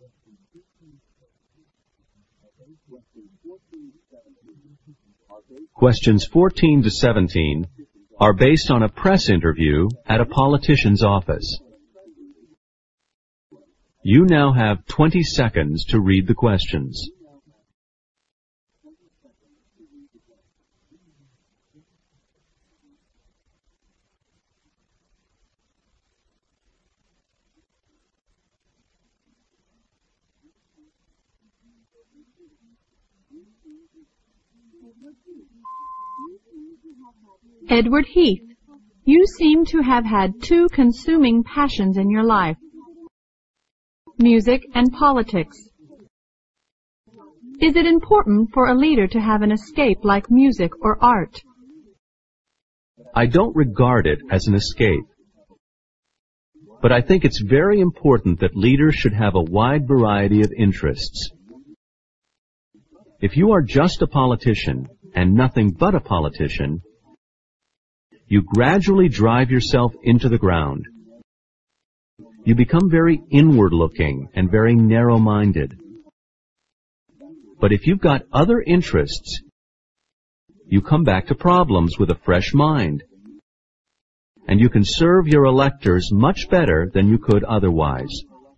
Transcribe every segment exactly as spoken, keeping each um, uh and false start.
Questions fourteen to seventeen are based on a press interview at a politician's office. You now have twenty seconds to read the questions. Edward Heath, you seem to have had two consuming passions in your life: music and politics. Is it important for a leader to have an escape like music or art? I don't regard it as an escape, but I think it's very important that leaders should have a wide variety of interests. If you are just a politician and nothing but a politician, you gradually drive yourself into the ground. You become very inward-looking and very narrow-minded. But if you've got other interests, you come back to problems with a fresh mind, and you can serve your electors much better than you could otherwise.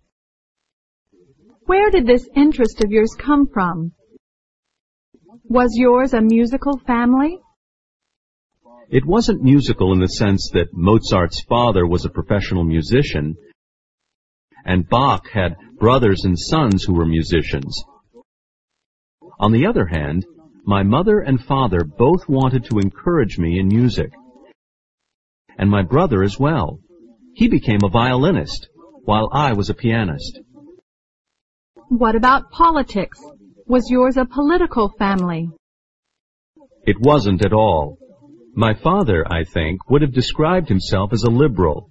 Where did this interest of yours come from? Was yours a musical family? It wasn't musical in the sense that Mozart's father was a professional musician and Bach had brothers and sons who were musicians. On the other hand, my mother and father both wanted to encourage me in music, and my brother as well. He became a violinist, while I was a pianist. What about politics? Was yours a political family? It wasn't at all. My father, I think, would have described himself as a liberal.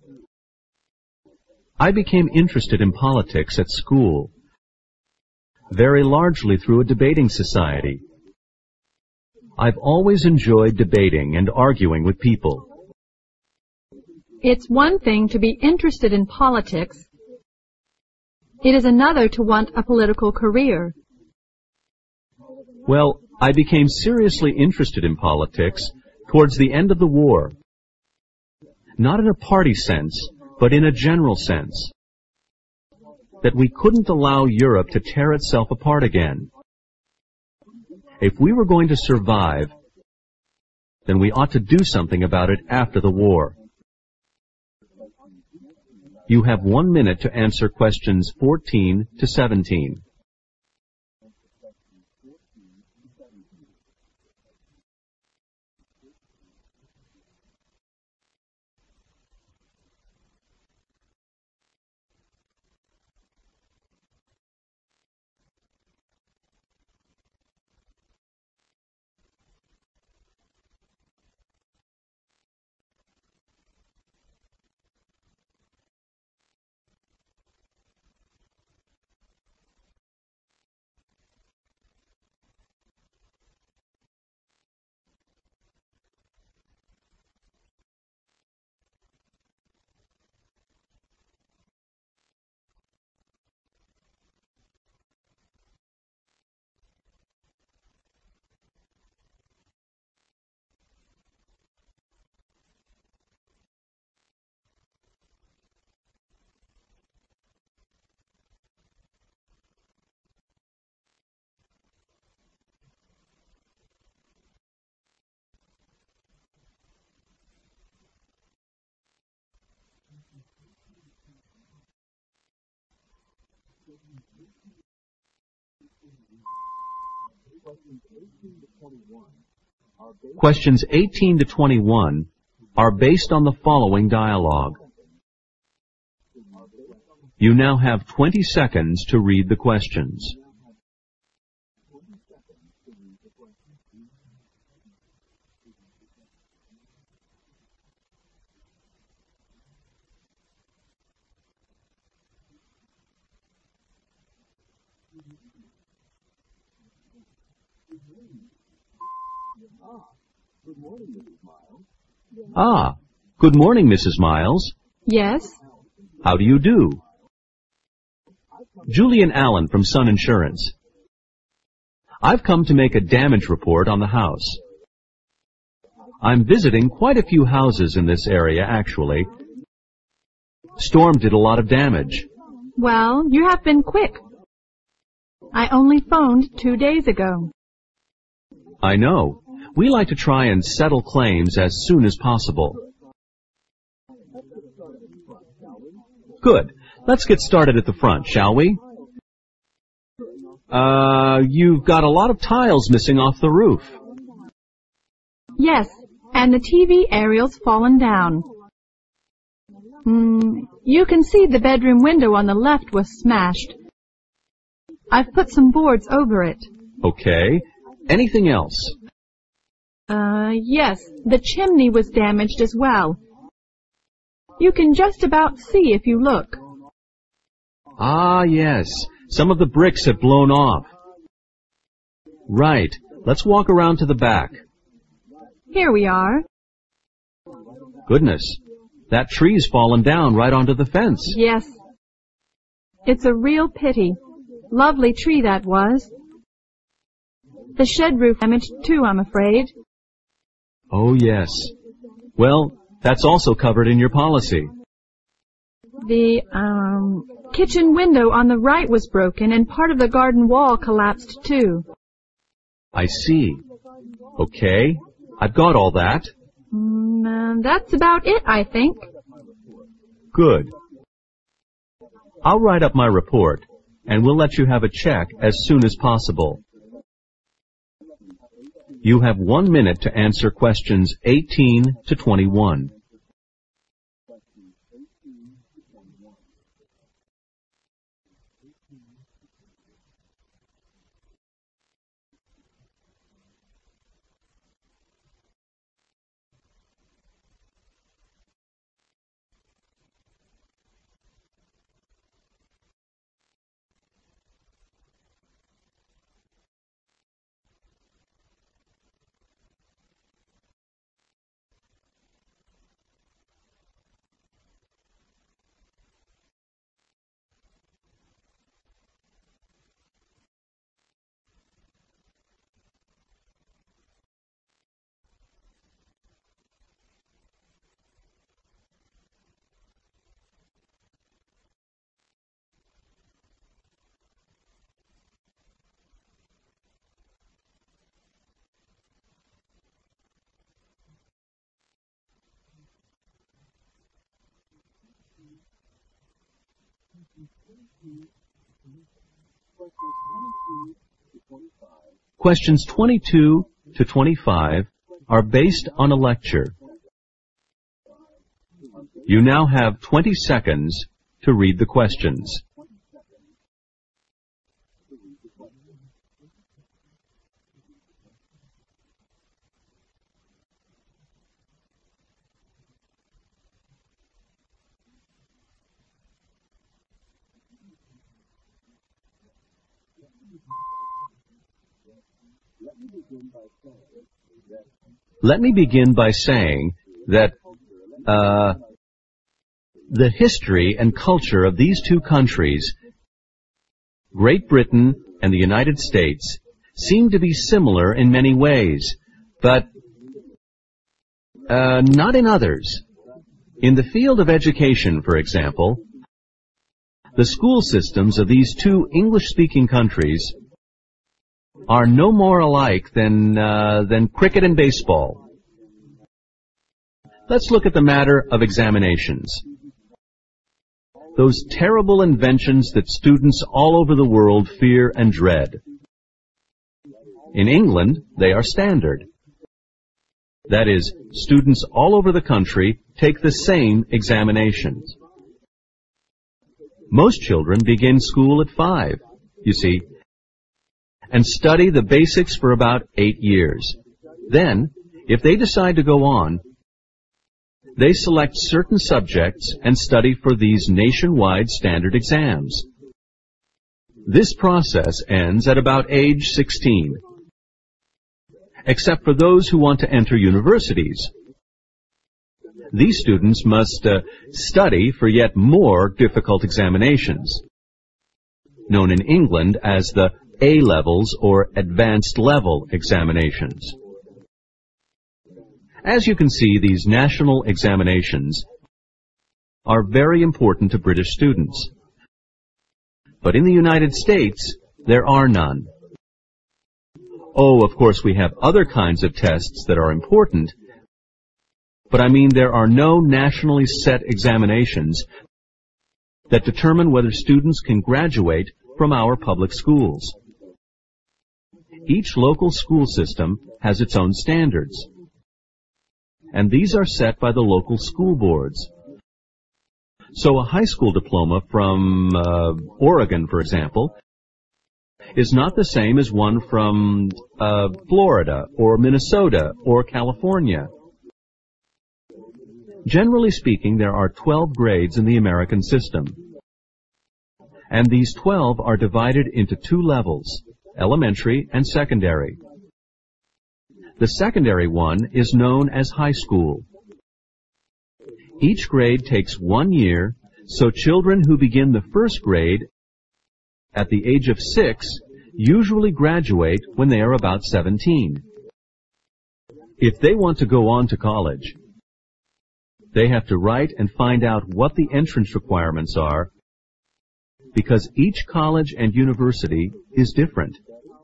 I became interested in politics at school, very largely through a debating society. I've always enjoyed debating and arguing with people. It's one thing to be interested in politics. It is another to want a political career. Well, I became seriously interested in politics towards the end of the war. Not in a party sense, but in a general sense. That we couldn't allow Europe to tear itself apart again. If we were going to survive, then we ought to do something about it after the war. You have one minute to answer questions fourteen to seventeen. Questions eighteen to twenty-one are based on the following dialogue. You now have twenty seconds to read the questions. Ah, good morning, Missus Miles. Yes. How do you do? Julian Allen from Sun Insurance. I've come to make a damage report on the house. I'm visiting quite a few houses in this area, actually. Storm did a lot of damage. Well, you have been quick. I only phoned two days ago. I know. We like to try and settle claims as soon as possible. Good. Let's get started at the front, shall we? Uh, you've got a lot of tiles missing off the roof. Yes, and the T V aerial's fallen down. Mm, you can see the bedroom window on the left was smashed. I've put some boards over it. Okay. Anything else? Uh, yes, the chimney was damaged as well. You can just about see if you look. Ah, yes. Some of the bricks have blown off. Right. Let's walk around to the back. Here we are. Goodness. That tree's fallen down right onto the fence. Yes. It's a real pity. Lovely tree that was. The shed roof damaged too, I'm afraid. Oh, yes. Well, that's also covered in your policy. The, um, kitchen window on the right was broken and part of the garden wall collapsed too. I see. Okay. I've got all that. Mm, uh, that's about it, I think. Good. I'll write up my report, and we'll let you have a check as soon as possible. You have one minute to answer questions eighteen to twenty-one. Questions twenty-two to twenty-five are based on a lecture. You now have twenty seconds to read the questions. Let me begin by saying that uh, the history and culture of these two countries, Great Britain and the United States, seem to be similar in many ways, but uh, not in others. In the field of education, for example, the school systems of these two English-speaking countries are no more alike than, uh, than cricket and baseball. Let's look at the matter of examinations. Those terrible inventions that students all over the world fear and dread. In England, they are standard. That is, students all over the country take the same examinations. Most children begin school at five, you see, and study the basics for about eight years. Then, if they decide to go on, they select certain subjects and study for these nationwide standard exams. This process ends at about age sixteen, except for those who want to enter universities. These students must uh, study for yet more difficult examinations. known in England as the A-levels or advanced level examinations. As you can see, these national examinations are very important to British students. But in the United States, there are none. Oh, of course, we have other kinds of tests that are important, but I mean there are no nationally set examinations that determine whether students can graduate from our public schools. Each local school system has its own standards, and these are set by the local school boards. So a high school diploma from uh, Oregon, for example, is not the same as one from uh, Florida or Minnesota or California. Generally speaking, there are twelve grades in the American system, and these twelve are divided into two levels, elementary and secondary. The secondary one is known as high school. Each grade takes one year, so children who begin the first grade at the age of six usually graduate when they are about seventeen. If they want to go on to college, they have to write and find out what the entrance requirements are, because each college and university is different.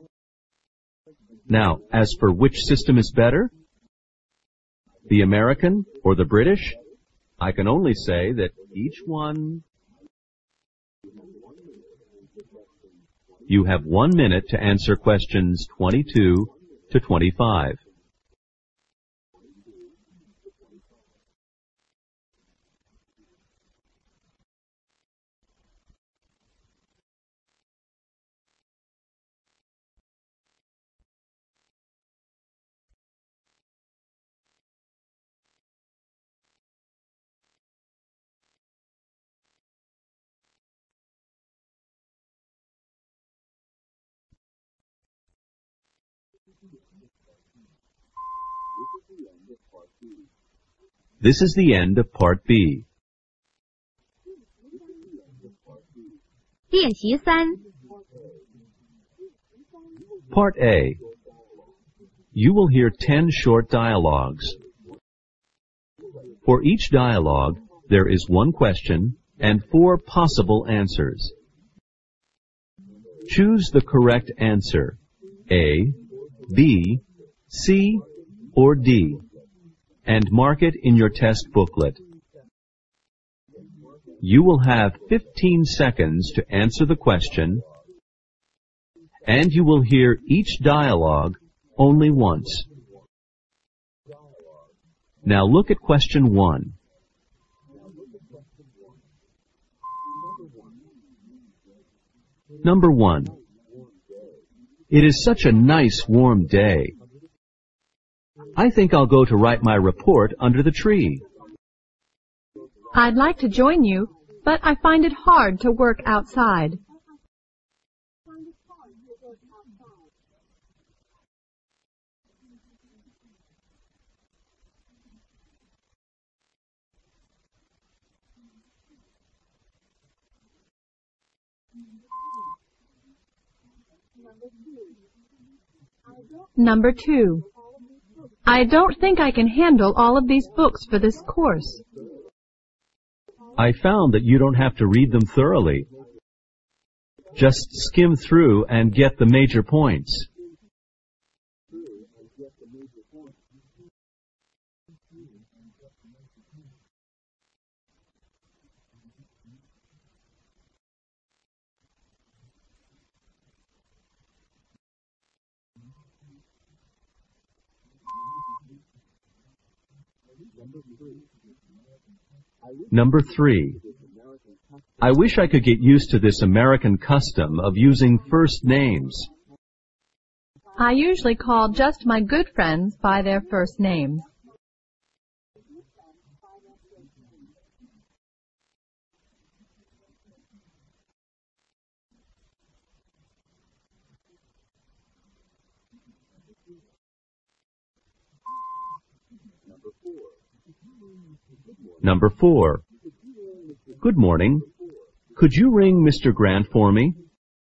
Now, as for which system is better, the American or the British, I can only say that each one... You have one minute to answer questions twenty-two to twenty-five. This is the end of Part B. 练习三 Part A. You will hear ten short dialogues. For each dialogue, there is one question and four possible answers. Choose the correct answer, A, B, C, or D, and mark it in your test booklet. You will have fifteen seconds to answer the question, and you will hear each dialogue only once. Now look at question one. Number one. It is such a nice warm day. I think I'll go to write my report under the tree. I'd like to join you, but I find it hard to work outside. Number two. I don't think I can handle all of these books for this course. I found that you don't have to read them thoroughly. Just skim through and get the major points. Number three. I wish I could get used to this American custom of using first names. I usually call just my good friends by their first names. Number four. Good morning. Could you ring Mister Grant for me?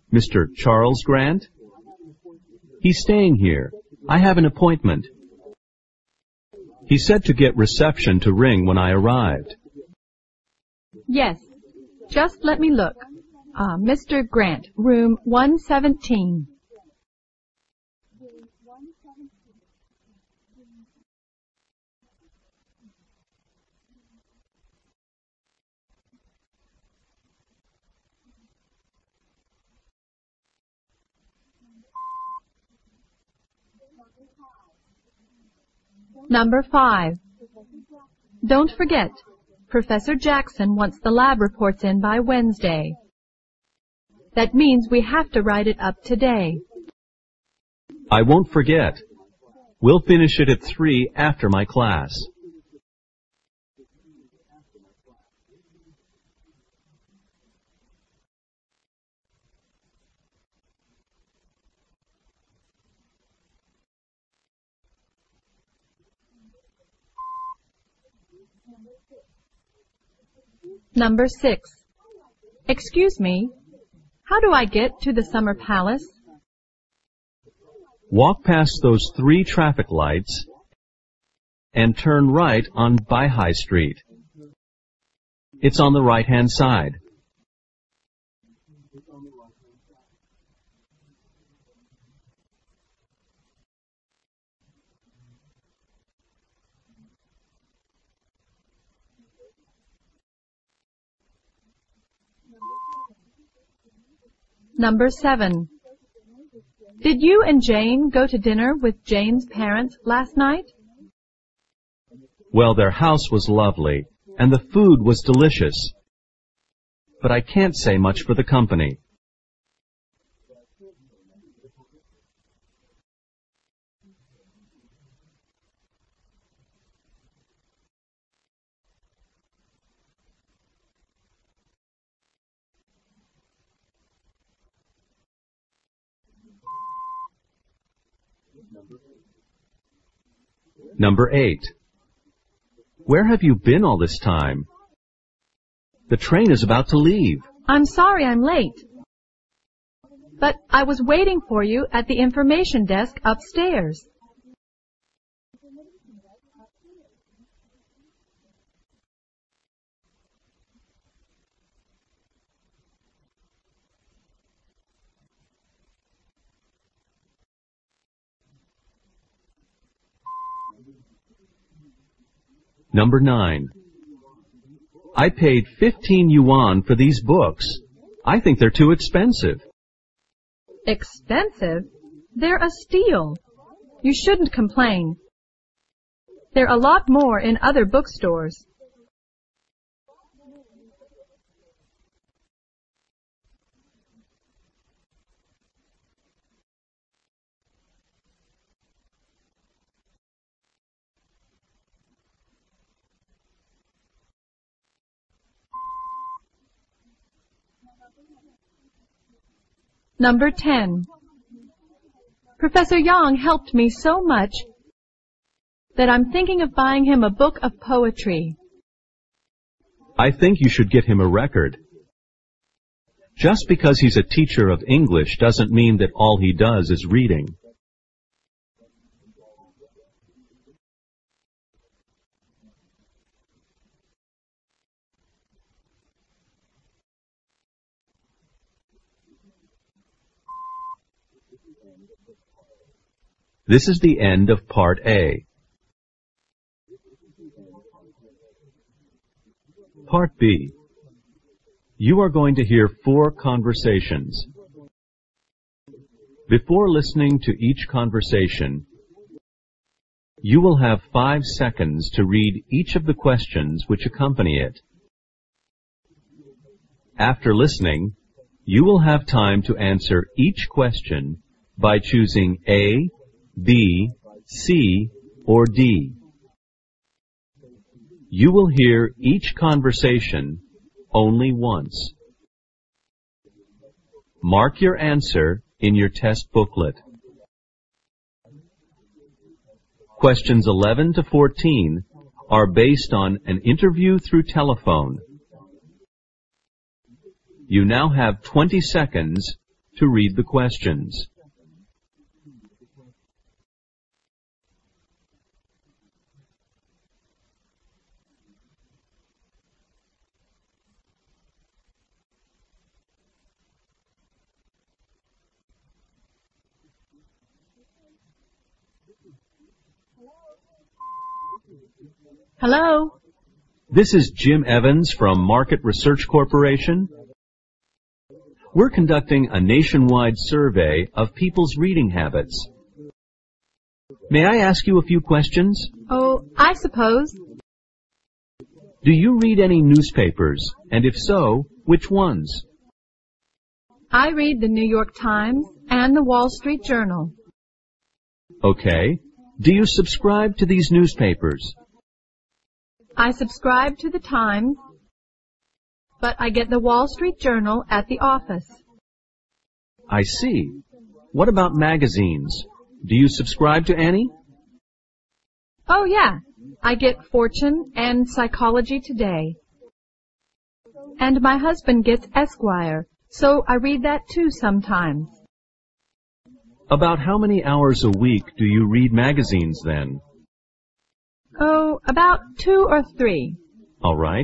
Mister Charles Grant? He's staying here. I have an appointment. He said to get reception to ring when I arrived. Yes. Just let me look. Ah, Mister Grant, room one seventeen. Number five. Don't forget, Professor Jackson wants the lab reports in by Wednesday. That means we have to write it up today. I won't forget. We'll finish it at three after my class. Number six. Excuse me, how do I get to the Summer Palace? Walk past those three traffic lights and turn right on by High Street. It's on the right-hand side. Number seven. Did you and Jane go to dinner with Jane's parents last night? Well, their house was lovely, and the food was delicious. But I can't say much for the company. Number eight. Where have you been all this time? The train is about to leave. I'm sorry I'm late. But I was waiting for you at the information desk upstairs. Number nine. I paid fifteen yuan for these books. I think they're too expensive. Expensive? They're a steal. You shouldn't complain. They're a lot more in other bookstores. Number ten. Professor Yang helped me so much that I'm thinking of buying him a book of poetry. I think you should get him a record. Just because he's a teacher of English doesn't mean that all he does is reading. This is the end of Part A. Part B. You are going to hear four conversations. Before listening to each conversation, you will have five seconds to read each of the questions which accompany it. After listening, you will have time to answer each question by choosing A, B, C, or D. You will hear each conversation only once. Mark your answer in your test booklet. Questions eleven to fourteen are based on an interview through telephone. You now have twenty seconds to read the questions. Hello? This is Jim Evans from Market Research Corporation. We're conducting a nationwide survey of people's reading habits. May I ask you a few questions? Oh, I suppose. Do you read any newspapers? And if so, which ones? I read the New York Times and the Wall Street Journal. Okay. Do you subscribe to these newspapers? I subscribe to the Times, but I get the Wall Street Journal at the office. I see. What about magazines? Do you subscribe to any? Oh, yeah. I get Fortune and Psychology Today. And my husband gets Esquire, so I read that too sometimes. About how many hours a week do you read magazines then? Oh, about two or three. All right.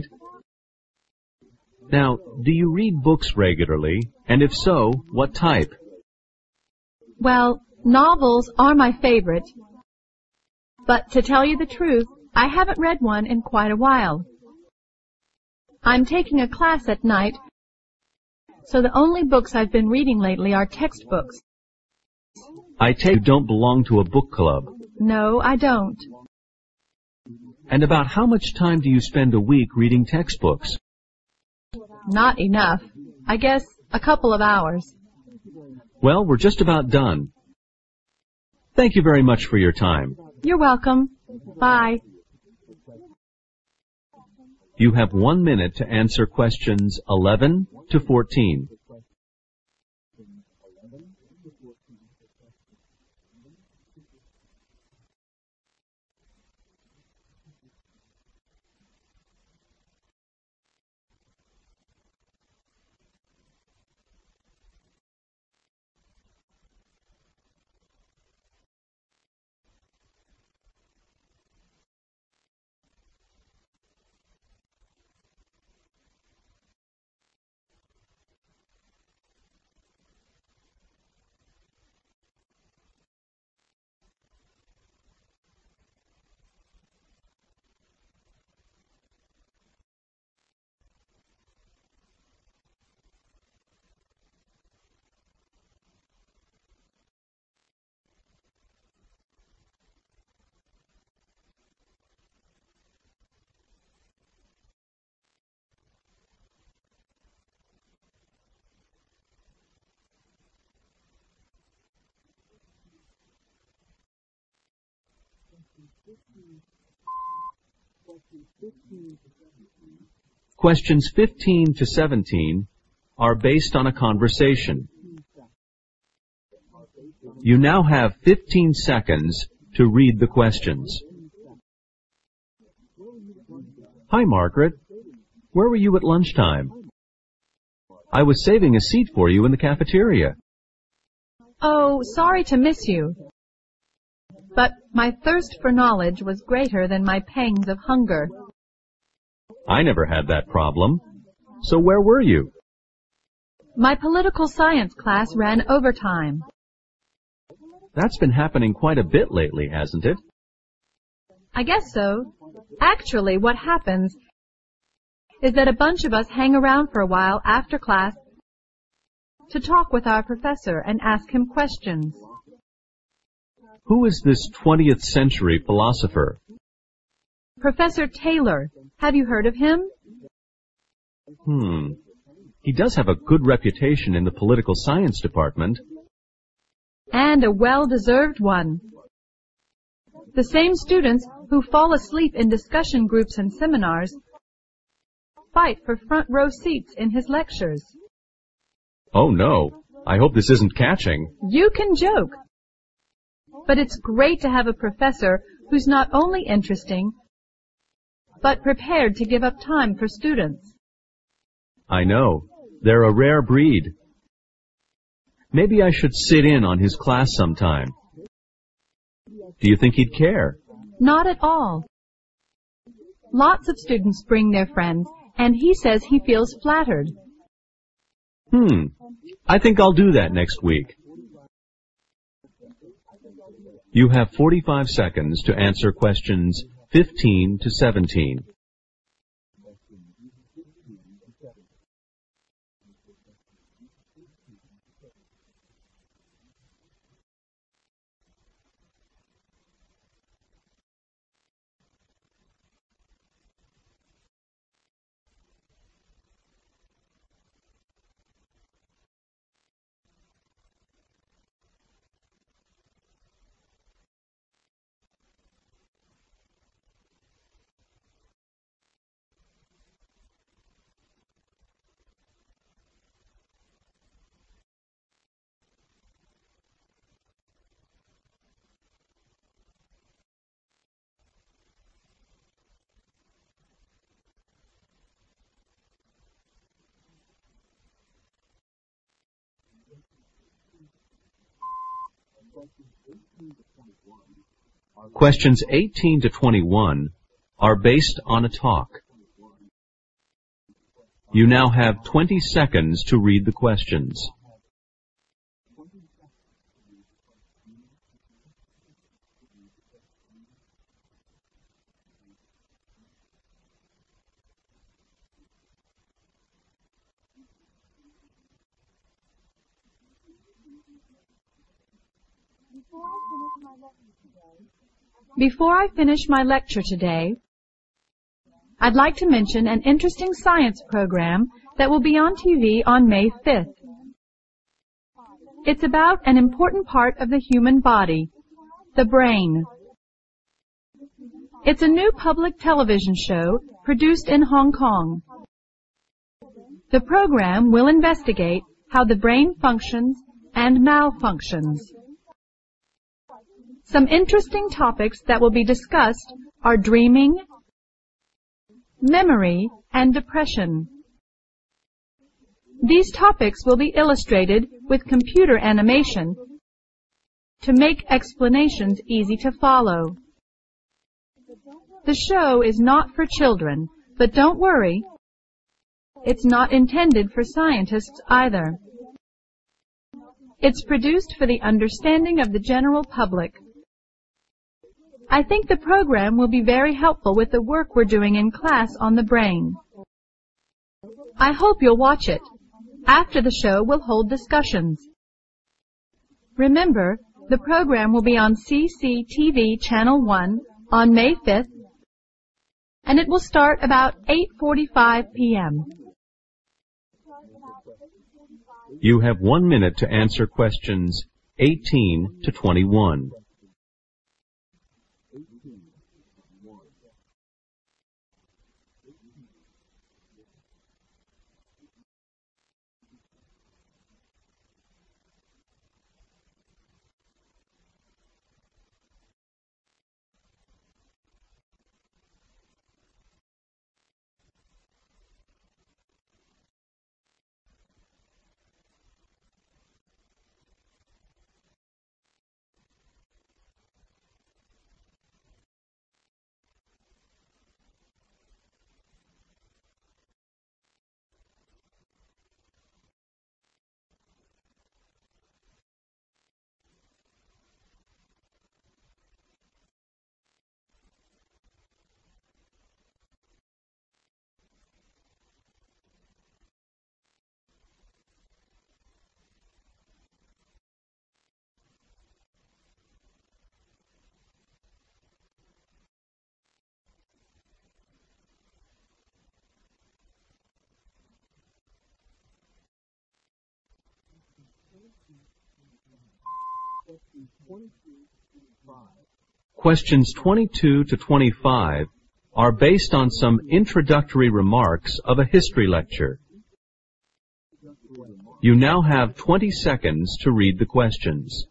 Now, do you read books regularly? And if so, what type? Well, novels are my favorite. But to tell you the truth, I haven't read one in quite a while. I'm taking a class at night, so the only books I've been reading lately are textbooks. I take you don't belong to a book club. No, I don't. And about how much time do you spend a week reading textbooks? Not enough. I guess a couple of hours. Well, we're just about done. Thank you very much for your time. You're welcome. Bye. You have one minute to answer questions eleven to fourteen. Questions fifteen to seventeen are based on a conversation. You now have fifteen seconds to read the questions. Hi, Margaret. Where were you at lunchtime? I was saving a seat for you in the cafeteria. Oh, sorry to miss you. But my thirst for knowledge was greater than my pangs of hunger. I never had that problem. So where were you? My political science class ran overtime. That's been happening quite a bit lately, hasn't it? I guess so. Actually, what happens is that a bunch of us hang around for a while after class to talk with our professor and ask him questions. Who is this twentieth century philosopher? Professor Taylor. Have you heard of him? Hmm. He does have a good reputation in the political science department. And a well-deserved one. The same students who fall asleep in discussion groups and seminars fight for front row seats in his lectures. Oh no, I hope this isn't catching. You can joke. But it's great to have a professor who's not only interesting, but prepared to give up time for students. I know. They're a rare breed. Maybe I should sit in on his class sometime. Do you think he'd care? Not at all. Lots of students bring their friends, and he says he feels flattered. Hmm. I think I'll do that next week. You have forty-five seconds to answer questions fifteen to seventeen. Questions eighteen to twenty-one are based on a talk. You now have twenty seconds to read the questions. Before I finish my lecture today, I'd like to mention an interesting science program that will be on T V on May fifth. It's about an important part of the human body, the brain. It's a new public television show produced in Hong Kong. The program will investigate how the brain functions and malfunctions. Some interesting topics that will be discussed are dreaming, memory, and depression. These topics will be illustrated with computer animation to make explanations easy to follow. The show is not for children, but don't worry, it's not intended for scientists either. It's produced for the understanding of the general public. I think the program will be very helpful with the work we're doing in class on the brain. I hope you'll watch it. After the show, we'll hold discussions. Remember, the program will be on C C T V Channel one on May fifth, and it will start about eight forty-five p m You have one minute to answer questions eighteen to twenty-one. Questions twenty-two to twenty-five are based on some introductory remarks of a history lecture. You now have twenty seconds to read the questions.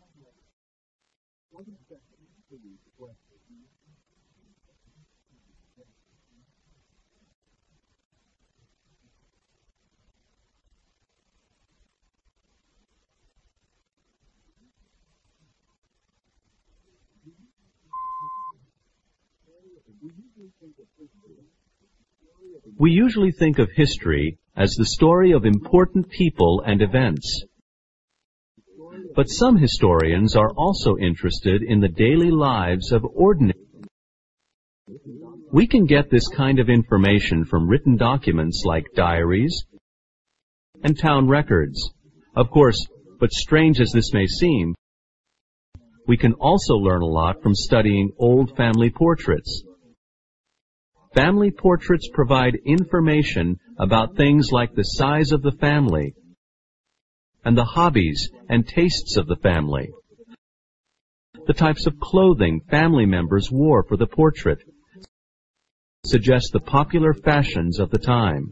We usually think of history as the story of important people and events. But some historians are also interested in the daily lives of ordinary people. We can get this kind of information from written documents like diaries and town records. Of course, but strange as this may seem, we can also learn a lot from studying old family portraits. Family portraits provide information about things like the size of the family and the hobbies and tastes of the family, the types of clothing family members wore for the portrait, suggest the popular fashions of the time.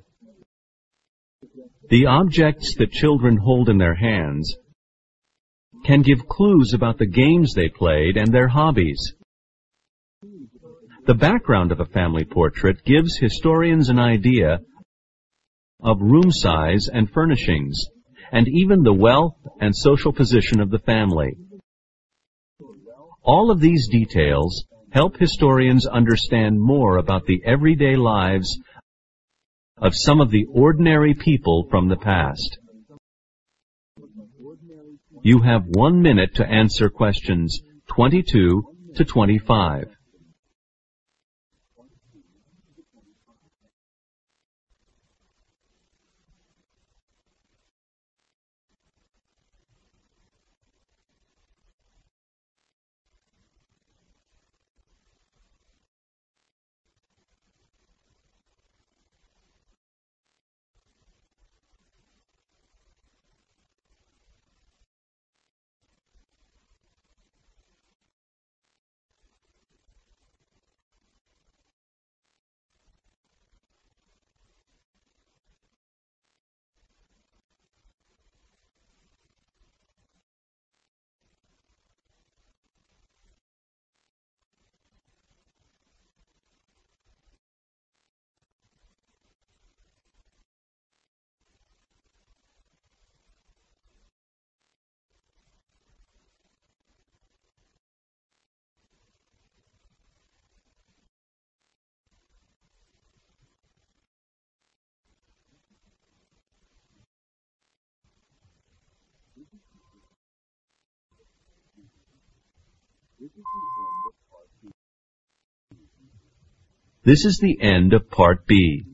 The objects that children hold in their hands can give clues about the games they played and their hobbies. The background of a family portrait gives historians an idea of room size and furnishings, and even the wealth and social position of the family. All of these details help historians understand more about the everyday lives of some of the ordinary people from the past. You have one minute to answer questions twenty-two to twenty-five. This is the end of Part B.